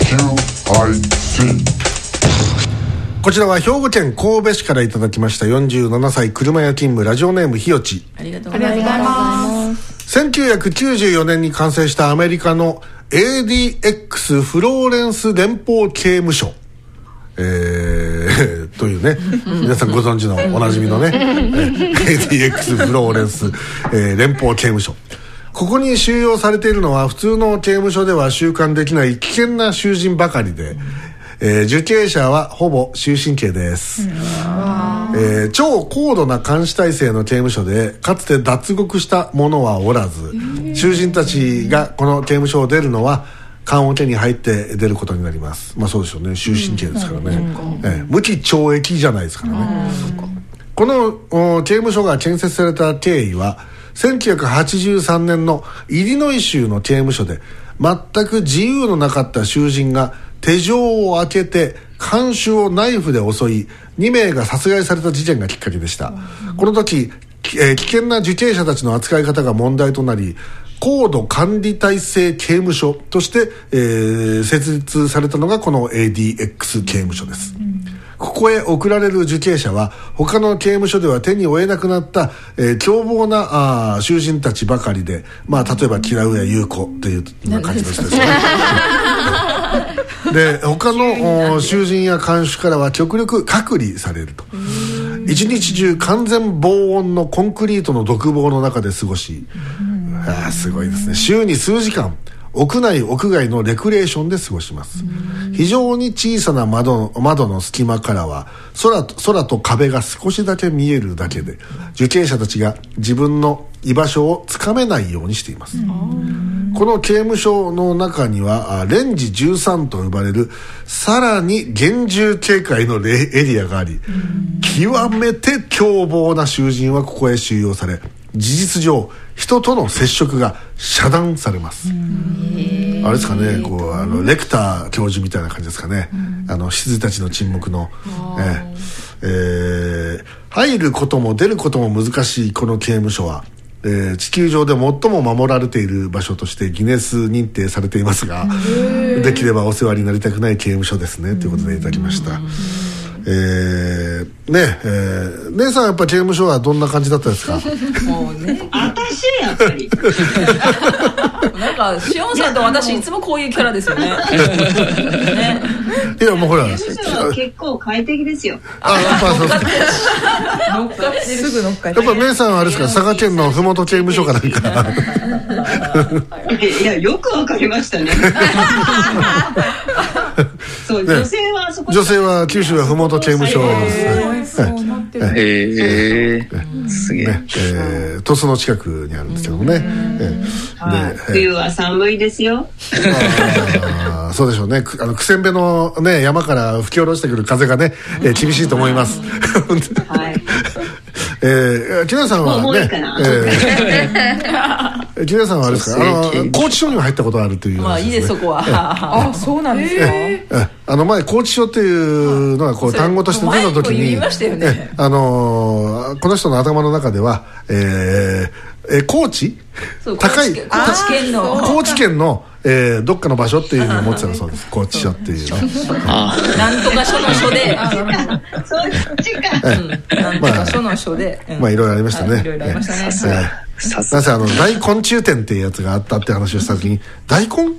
こちらは兵庫県神戸市からいただきました47歳車屋勤務ラジオネームひよち。 ありがとうございます。 1994年に完成したアメリカの ADX フローレンス連邦刑務所、というね皆さんご存知のおなじみのねADX フローレンス、連邦刑務所。ここに収容されているのは普通の刑務所では収監できない危険な囚人ばかりで、受刑者はほぼ終身刑です。超高度な監視体制の刑務所でかつて脱獄した者はおらず、囚人たちがこの刑務所を出るのは棺桶に入って出ることになります。まあそうでしょうね、終身刑ですからね、無期懲役じゃないですからね。この刑務所が建設された経緯は1983年のイリノイ州の刑務所で全く自由のなかった囚人が手錠を開けて看守をナイフで襲い2名が殺害された事件がきっかけでした。この時、危険な受刑者たちの扱い方が問題となり高度管理体制刑務所として、設立されたのがこの ADX 刑務所です。ここへ送られる受刑者は他の刑務所では手に負えなくなった、凶暴な囚人たちばかりで、まあ、例えば木浦優子という感じの人ですねで他の囚人や看守からは極力隔離されると。一日中完全防音のコンクリートの独房の中で過ごし、すごいですね、週に数時間屋内屋外のレクリエーションで過ごします。非常に小さな窓の隙間からは空と壁が少しだけ見えるだけで受刑者たちが自分の居場所をつかめないようにしています。この刑務所の中にはレンジ13と呼ばれるさらに厳重警戒のエリアがあり、極めて凶暴な囚人はここへ収容され事実上人との接触が遮断されます。あれですかね、レクター教授みたいな感じですかね、羊たちの沈黙の、入ることも出ることも難しいこの刑務所は、地球上で最も守られている場所としてギネス認定されていますが、できればお世話になりたくない刑務所ですねということでいただきました。姉さんやっぱ刑務所はどんな感じだったですか？ もうね、私やっぱりなんかしおんさんと私いつもこういうキャラですよね。ね、 いやもうほら、 刑務所は結構快適ですよ。 やっぱそう乗っかってる、すぐ乗っかってやっぱ姉さんはあれですか、佐賀県のふもと刑務所かなんかいや、よくわかりましたねそう、女性はそこ、 女性は九州はふもと刑務所ですね。 すげえ。 鳥栖の近くにあるんですけどもね。 冬は寒いですよ。 そうでしょうね。九千部のね山から吹き下ろしてくる風がね、厳しいと思います。 はい。 木田さんはね、木田さんはあれですか、拘置所にも入ったことあるという、 まあいいです、そこは。 あ、そうなんですか。 前拘置所っていうのがこう単語として出た時に、この人の頭の中では、高知、高い高知県のどっかの場所っていうのを持ってたそうです。拘置所っていうね。 なんとか所の所で、そういうなんとか所の所で、 まあいろいろありましたね。 いろいろありましたね。 なぜ大根中天っていうやつがあったって話をした時に、大根中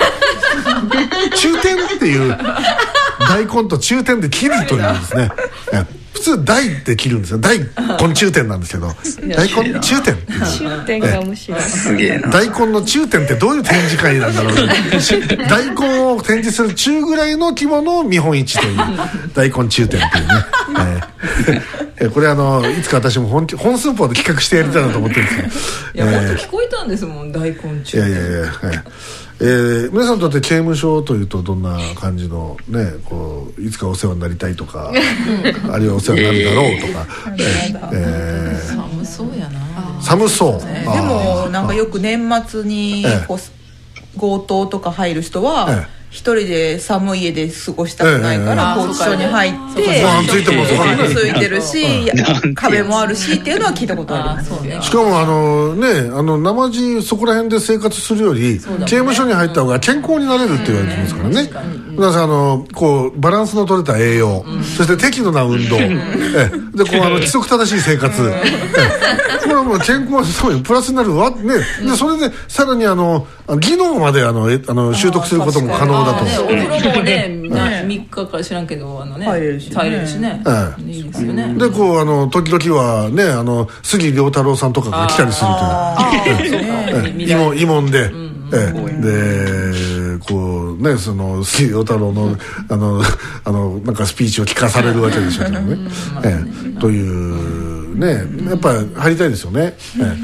天っていう大根と中天で切るというですね。普通大って切るんですよ。大根中天なんですけど、大根中天っていう。 中天が面白い。 すげえな。 大根の中天ってどういう展示会なんだろう。大根を展示する中ぐらいの規模の見本市という大根中天っていうね。これいつか私も本数法で企画してやりたいなと思ってるんですけど。 いや、本当聞こえたんですもん、大根中天。 いや皆さんにとって刑務所というとどんな感じのね、こういつかお世話になりたいとか、あるいはお世話になるだろうとか、 寒そうやな。 寒そう。 でもなんかよく年末に強盗とか入る人は一人で寒い家で過ごしたくないから拘置所に入ってご飯ついてもついてるし壁もあるしっていうのは聞いたことあります。 しかも生地そこら辺で生活するより刑務所に入った方が健康になれるって言われてますからね。だからこうバランスの取れた栄養、そして適度な運動、でこう規則正しい生活、これはもう健康のためにプラスになるわね。でそれでさらに技能まで習得することも可能だと。 お風呂もね3日か知らんけど入れるしね。いいですよね。 でこう時々はね杉良太郎さんとかが来たりするという慰問で。でこうねその杉良太郎のなんかスピーチを聞かされるわけでしょうけどね。というねやっぱり入りたいですよね。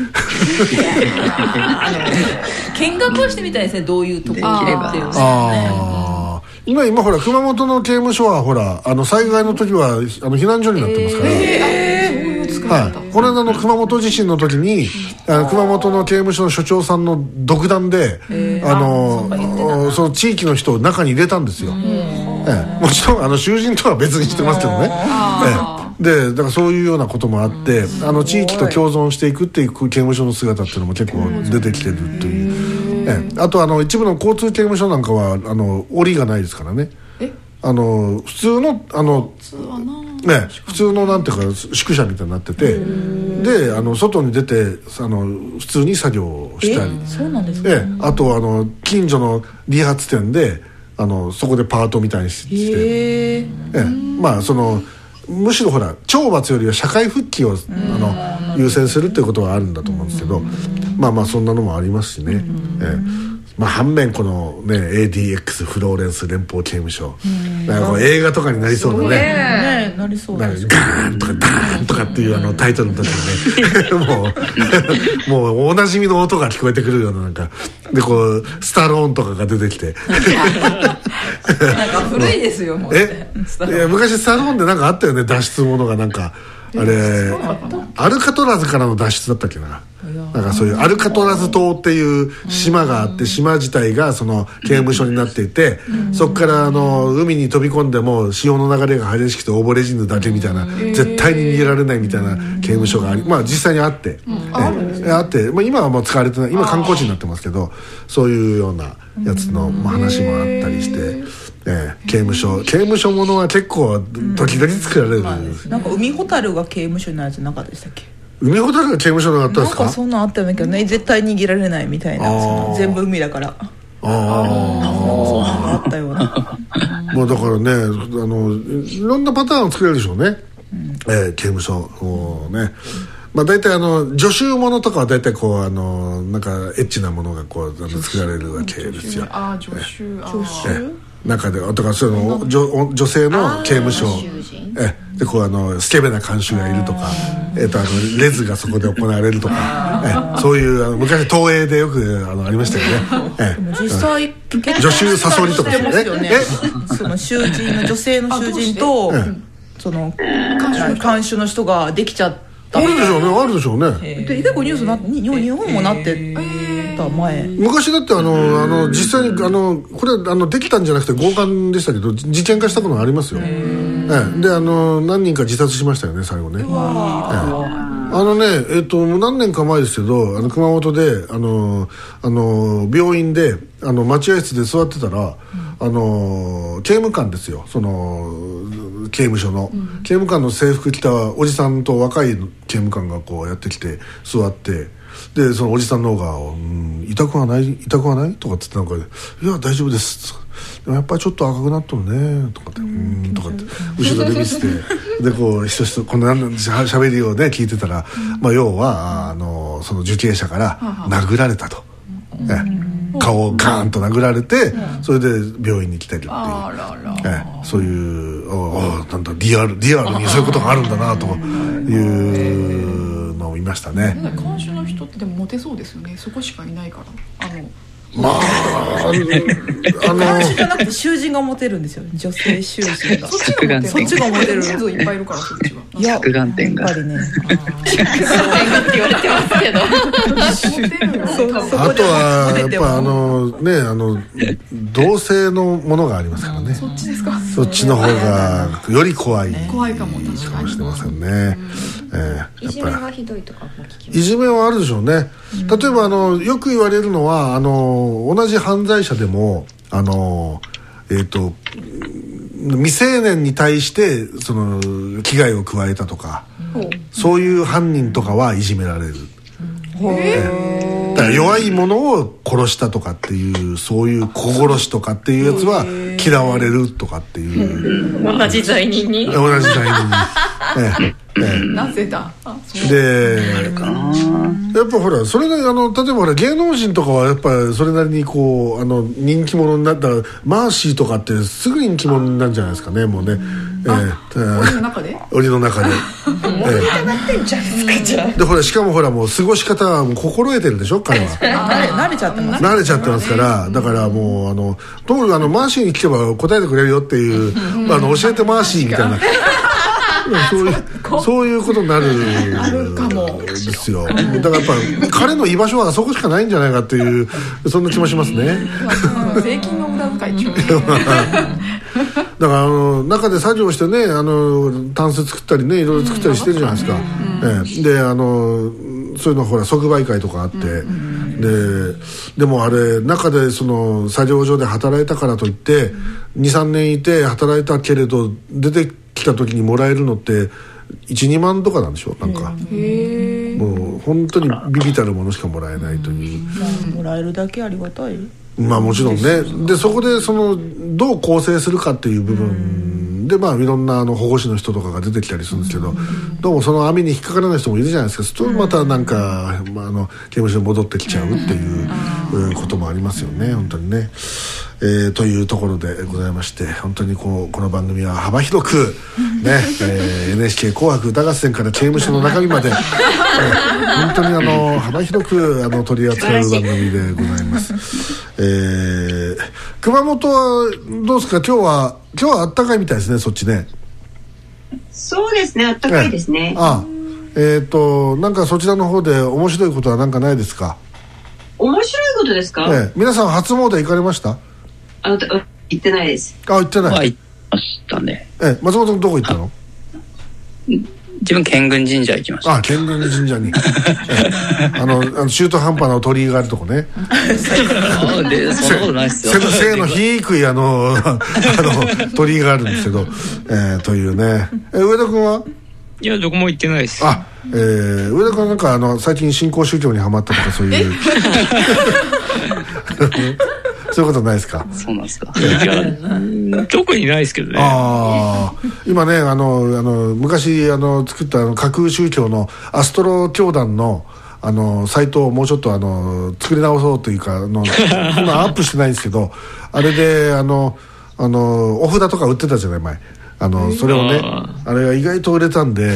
見学をしてみたいですね。どういうところっていうね。 今ほら熊本の刑務所はほら災害の時は避難所になってますから。この間の熊本地震の時に熊本の刑務所の所長さんの独断でその地域の人を中に入れたんですよ。もちろん囚人とは別にしてますけどね。でだからそういうようなこともあって地域と共存していくっていう刑務所の姿っていうのも結構出てきてるという。あと一部の交通刑務所なんかは檻がないですからね。普通の普通のなんていうか宿舎みたいになってて、で外に出て普通に作業をしたり、 そうなんですか。 あと近所の理髪店でそこでパートみたいにして、まあむしろほら懲罰よりは社会復帰を優先するっていうことはあるんだと思うんですけど、まあそんなのもありますしね。反面このね ADX フローレンス連邦刑務所、映画とかになりそうなね、 なりそうだね。 ガーンとかダーンとかっていうタイトルの時にねもうおなじみの音が聞こえてくるようななんかでこうスタローンとかが出てきてなんか古いですよもう。 昔スタローンでなんかあったよね、脱出ものがなんかあれアルカトラズからの脱出だったっけな。なんかそういうアルカトラズ島っていう島があって、島自体がその刑務所になっていて、そこから海に飛び込んでも潮の流れが激しくて溺れ死ぬだけみたいな、絶対に逃げられないみたいな刑務所が実際にあって、あって、今はもう使われてない、今観光地になってますけど、そういうようなやつの話もあったりして、刑務所ものは結構時々作られる。 なんか海ホタルが刑務所になるやつなかったでしたっけ。 海ホタルが刑務所なかったですか。 なんかそんなんあったんだけどね、絶対逃げられないみたいな、全部海だから。あったような。 もうだからねいろんなパターンを作れるでしょうね。刑務所ね。大体助手ものとかは大体こうなんかエッチなものがこう作られるわけですよ。 助手中でとかその女性の刑務所でこうスケベな看守がいるとか、レズがそこで行われるとか、そういう昔東映でよくありましたよね。 実際助手サソリとかですよね。 その囚人の女性の囚人とその看守の人ができちゃった。 あるでしょうね。 で結構ニュース日本もなってた前。 昔だって実際にこれできたんじゃなくて強姦でしたけど事件化したことがありますよ。で何人か自殺しましたよね最後ね。何年か前ですけど熊本で病院で待合室で座ってたら刑務官ですよ、その刑務所の、刑務官の制服着たおじさんと若い刑務官がこうやってきて座って、でそのおじさんの方が痛くはないとかって言ってなんかいや大丈夫ですでもやっぱりちょっと赤くなっとるねとかってとかって後ろで見せてでこうひそひそこのしゃべりをね聞いてたら、要はその受刑者から殴られたと。顔をガーンと殴られて、それで病院に来てるっていう、そういうなんだリアルにそういうことがあるんだなというのを見ましたね。 看守の人ってでもモテそうですよね、そこしかいないから。 看守じゃなくて囚人がモテるんですよ、女性囚人が。 そっちがモテる。人数いっぱいいるからそっちは。 着眼点がやっぱりねって言われてますけどあとはやっぱ同性のものがありますからね。 そっちですか。 そっちの方がより怖い怖いかも。確かにかもしれませんね。 いじめがひどいとかも聞きます。 いじめはあるでしょうね。例えばよく言われるのは同じ犯罪者でも未成年に対してその危害を加えたとか、そういう犯人とかはいじめられる。だから弱い者を殺したとかっていう、そういう子殺しとかっていうやつは嫌われるとかっていう、 同じ罪人に同じ罪人になぜだ。 でやっぱほらそれが例えばほら芸能人とかはやっぱりそれなりにこう人気者になったら、マーシーとかってすぐ人気者になるんじゃないですかね、もうね。 檻の中で檻の中ででほらしかもほらもう過ごし方はもう心得てるでしょ、彼は。 慣れちゃってます。 慣れちゃってますから、だからもうとにかくマーシーに聞けば答えてくれるよっていう教えてマーシーみたいなそういうことになるんですよ。だからやっぱ彼の居場所はあそこしかないんじゃないかっていう、そんな気もしますね。 税金の無駄遣い中だから中で作業してね、タンス作ったりね、いろいろ作ったりしてるじゃないですか。でそういうのほら即売会とかあって、でもあれ中でその作業所で働いたからといって 2,3 年いて働いたけれど出て来た時にもらえるのって 1,2 万とかなんでしょ。なんかもう本当にビビたるものしかもらえないという。 もらえるだけありがたい。 まあもちろんね。でそこでどう構成するかっていう部分で、いろんな保護司の人とかが出てきたりするんですけど、どうもその網に引っかからない人もいるじゃないですか。そうするとまたなんか、刑務所に戻ってきちゃうっていうこともありますよね、本当にね。というところでございまして、本当にこの番組は幅広く、ねNHK 紅白歌合戦から刑務所の中身まで、本当に幅広く取り扱う番組でございます。熊本はどうですか。今日は暖かいみたいですね、そっちね。 そうですね、暖かいですね。 なんかそちらの方で面白いことはなんかないですか。 面白いことですか。 皆さん初詣行かれました。 行ってないです。 行ってない。 行きましたね。 松本君どこ行ったの。 自分県軍神社行きました。 県軍神社に中途半端な鳥居があるとこね。 そんなことないっすよ。 背の低い鳥居があるんですけど、というね。上田君は。 いや、どこも行ってないです。 上田君はなんか最近新興宗教にハマったとかそういうそういうことないですか。 そうなんですか。 いや特にないですけどね。 今ね昔作った架空宗教のアストロ教団のサイトをもうちょっと作り直そうというか今アップしてないんですけど、あれでお札とか売ってたじゃない前。それをね、あれが意外と売れたんで、や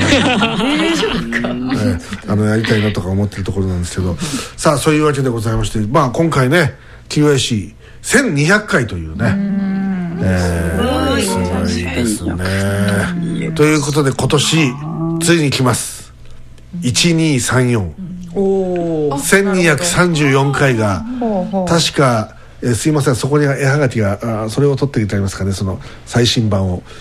りたいなとか思ってるところなんですけど、さあそういうわけでございまして、今回ね QIC1200 回というね、すごいですね。ということで今年ついに来ます。12341234回が確か。すいません、そこに絵はがきがそれを取っていただけますかね、その最新版を。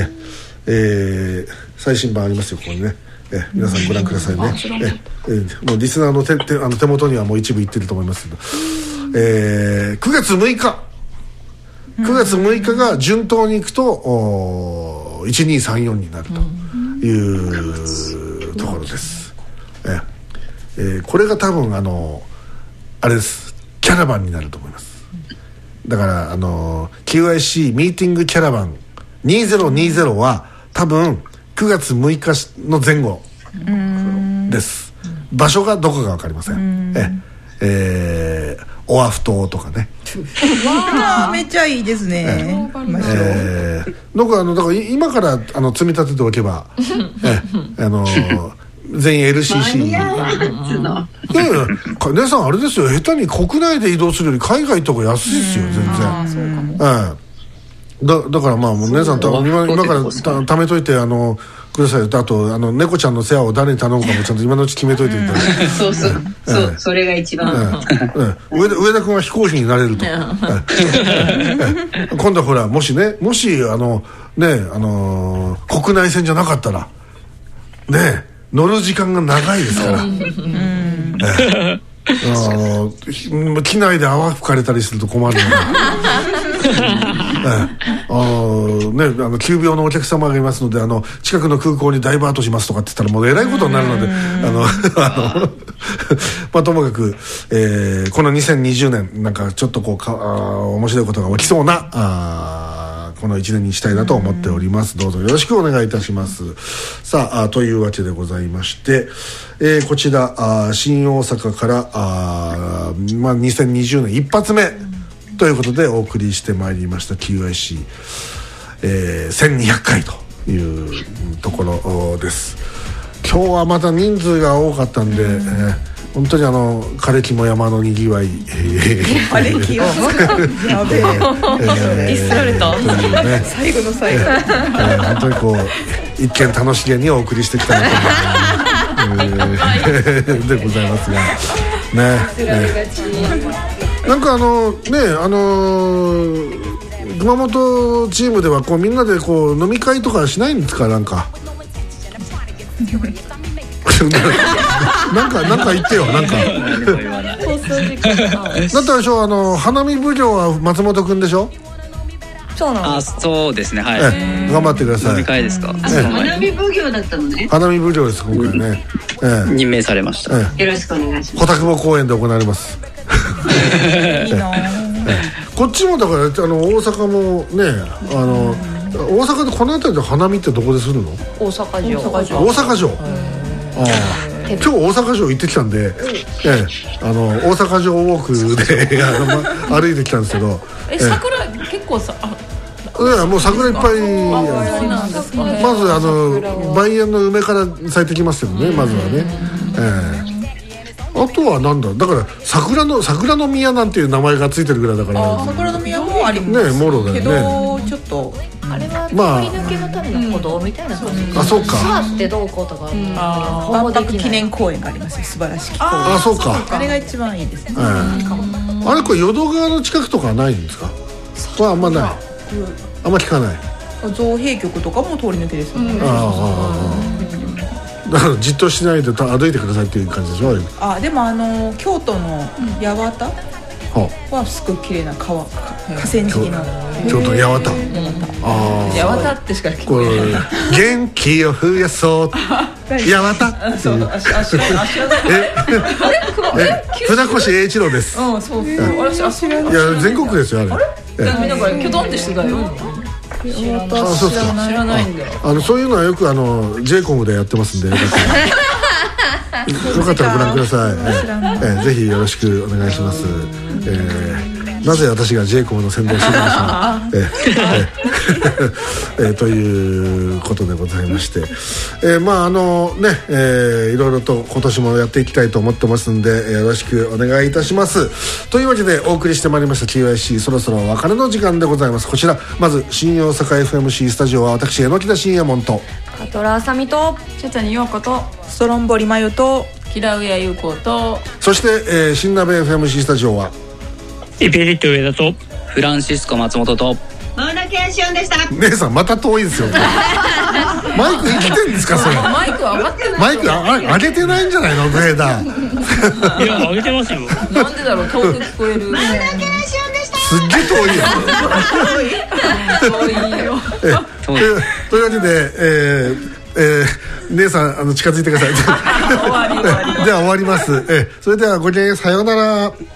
最新版ありますよ、ここにね。皆さんご覧くださいね。もうリスナーの手元にはもう一部いってると思いますけど、9月6日9月6日が順当にいくと1234になるというところです。これが多分あれです、キャラバンになると思います。だからQIC ミーティングキャラバン2020は多分9月6日の前後です。場所がどこか分かりません。オアフ島とかね。 わあめっちゃいいですね。 だから今から積み立てておけば全員 LCC いや姉さんあれですよ、下手に国内で移動するより海外とか安いですよ全然。だからもう姉さん今から貯めといてくださいよ。あと猫ちゃんの世話を誰に頼むかもちゃんと今のうち決めといていただいて、 そうそう、そうそれが一番、 上田君は飛行士になれると、今度ほらもし国内線じゃなかったらね乗る時間が長いですから、機内で泡吹かれたりすると困るので、急病のお客様がいますので近くの空港にダイバートしますとかって言ったらもうえらいことになるのでともかく、この2020年なんかちょっと面白いことが起きそうなこの1年にしたいなと思っております。どうぞよろしくお願いいたします。さあというわけでございまして、こちら新大阪から2020年一発目ということでお送りしてまいりました QIC、1200回というところです。今日はまた人数が多かったんで、本当に枯れ木も山のにぎわい、 枯れ木をやべえディスられた、最後の最後、 本当に一見楽しげにお送りしてきたなと思でございますがね、なんか熊本チームではみんなで飲み会とかしないんですか？なんかなんか言ってよ、なんかだったでしょ、花見奉行は松本くんでしょ？ そうなんです。 そうですね、はい、 頑張ってください。 飲み会ですか？ 花見奉行だったのね。 花見奉行です今回ね、 任命されました、 よろしくお願いします。 小田久保公園で行われます。 いいなこっちもだから大阪もね、大阪でこの辺りで花見ってどこでするの？ 大阪城。 大阪城。今日大阪城行ってきたんで、大阪城ウォークで歩いてきたんですけど、 桜結構もう桜いっぱい、まず梅園の梅から咲いてきますけどね、まずはね、あとはなんだ、だから桜の宮なんていう名前がついてるぐらいだから、 桜の宮もありますね、もろだよね。 けどちょっとあれは通り抜けのための歩道みたいな感じで、 そうか。 座ってどうこうとか、 万博記念公園がありますよ、素晴らしき公園。 そうか。 あれが一番いいですね。 あれ淀川の近くとかはないんですか？あんまない。あんま聞かない。 造幣局とかも通り抜けですよね。 だからじっとしないで歩いてくださいっていう感じでしょ。 でも京都の八幡はすごく綺麗な河川敷の京都八幡。 八幡ってしか聞こえない。 元気を増やそう八幡。船越英一郎です。 そう。 いや全国ですよあれ。 みんなからキョドンってしてたよ。知らないんだよ。 そういうのはよくJ コムでやってますんで、よかったらご覧ください。ぜひよろしくお願いします。なぜ私が J コムの宣伝をしてるんでしょうということでございまして、いろいろと今年もやっていきたいと思ってますんで、よろしくお願いいたします。というわけでお送りしてまいりました QIC、 そろそろお別れの時間でございます。こちらまず新大阪 FMC スタジオは私榎田信也門とカトラあさみとチャチャにようことストロンボリマヨとキラウエアユウコと、 そして、新鍋 FMC スタジオはイペリット上田とフランシスコ松本とマウナケアシオンでした。 姉さんまた遠いですよマイク生きてんですかそれ？ マイク上がってない。 マイク上げてないんじゃないの上田？ いや上げてますよ。 なんでだろう、遠く聞こえる。 マウナケアシオンでした。 すっげえ遠いよ遠いよ。 というわけで、姉さん近づいてください。 終わりでは終わります。それではごきげんさようなら。